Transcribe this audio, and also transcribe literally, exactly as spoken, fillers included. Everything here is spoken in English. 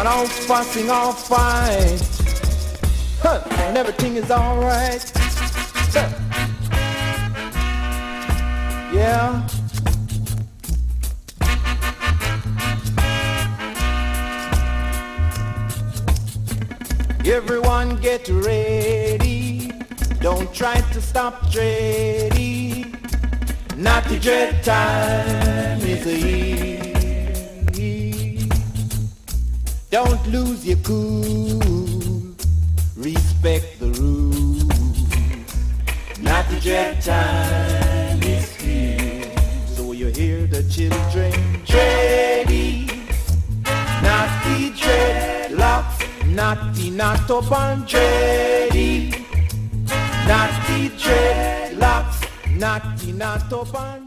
and all fussing all fine, huh, and everything is alright. Huh. Yeah. Everyone get ready. Don't try to stop trading. Not the dread time is here. Don't lose your cool. Respect the rules. Not the dread time is here. So you hear the children trading. Not the dreadlocks. Not the not up and dready. Not the dreadlocks. Not the not up and